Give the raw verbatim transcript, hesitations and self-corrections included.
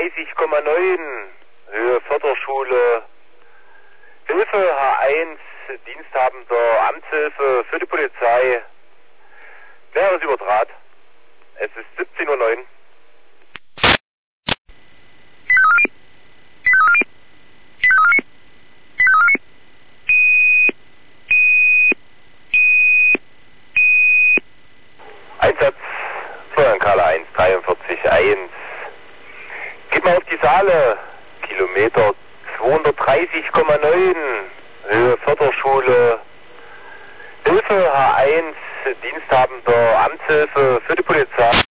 zweiunddreißig Komma neun, Höhe Förderschule, Hilfe H eins, diensthabender Amtshilfe für die Polizei. Wer ist über Draht? Es ist siebzehn Uhr neun. Einsatz, Florian Karl eins, dreiundvierzig eins. Geht mal auf die Saale, Kilometer zweihundertdreißig Komma neun, Höhe Förderschule, Hilfe H eins, diensthabender Amtshilfe für die Polizei.